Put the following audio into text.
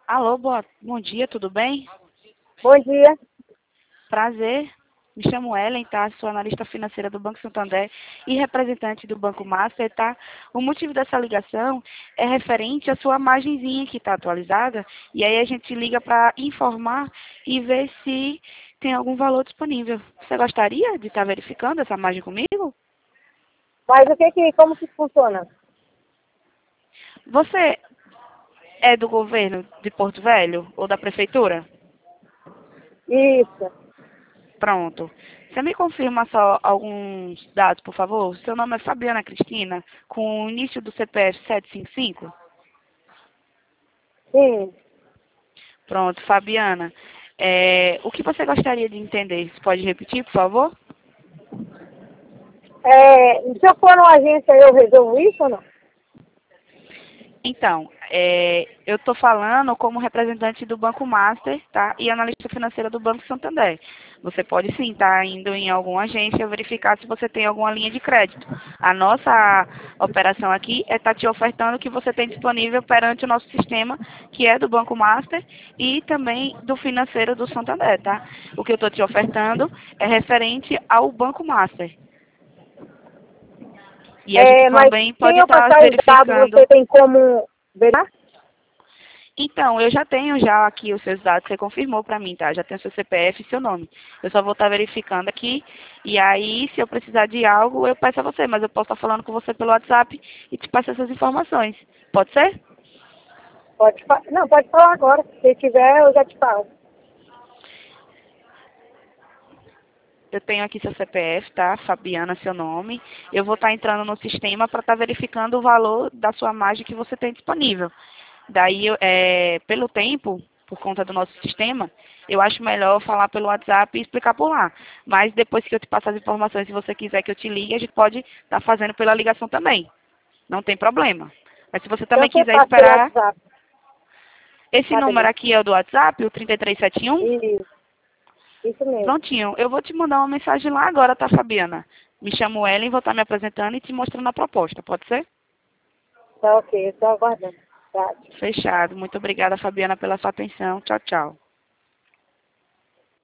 Alô, bom dia, tudo bem? Bom dia. Prazer. Me chamo Ellen, tá? Sou analista financeira do Banco Santander e representante do Banco Master, tá? O motivo dessa ligação é referente à sua margenzinha que está atualizada e aí a gente liga para informar e ver se tem algum valor disponível. Você gostaria de estar verificando essa margem comigo? Mas como que funciona? Você é do governo de Porto Velho ou da prefeitura? Isso. Pronto. Você me confirma só alguns dados, por favor? Seu nome é Fabiana Cristina, com o início do CPF 755? Sim. Pronto, Fabiana. O que você gostaria de entender? Você pode repetir, por favor? Se eu for numa agência, eu resolvo isso ou não? Então, eu estou falando como representante do Banco Master, tá? E analista financeira do Banco Santander. Você pode sim estar indo em alguma agência verificar se você tem alguma linha de crédito. A nossa operação aqui é estar te ofertando o que você tem disponível perante o nosso sistema, que é do Banco Master e também do financeiro do Santander, tá? O que eu estou te ofertando é referente ao Banco Master. E a gente Mas também sem pode eu estar passar os dados, verificando. você tem como verificar? Então, eu já tenho já aqui os seus dados, você confirmou para mim, tá? Já tenho seu CPF e seu nome. Eu só vou estar verificando aqui, e aí, se eu precisar de algo, eu peço a você, mas eu posso estar falando com você pelo WhatsApp e te passar essas informações. Pode ser? Não, pode falar agora. Se tiver, eu já te falo. Eu tenho aqui seu CPF, tá? Fabiana, seu nome. Eu vou estar entrando no sistema para estar verificando o valor da sua margem que você tem disponível. Daí, pelo tempo, por conta do nosso sistema, eu acho melhor falar pelo WhatsApp e explicar por lá. Mas depois que eu te passar as informações, se você quiser que eu te ligue, a gente pode estar fazendo pela ligação também. Não tem problema. Mas se você Então também você quiser passa pelo esperar, WhatsApp. esse Tá, número beleza. aqui é o do WhatsApp, o 3371. Isso mesmo. Prontinho. Eu vou te mandar uma mensagem lá agora, tá, Fabiana? Me chamo Ellen, vou estar me apresentando e te mostrando a proposta. Pode ser? Tá ok, eu estou aguardando. Tá. Fechado. Muito obrigada, Fabiana, pela sua atenção. Tchau, tchau.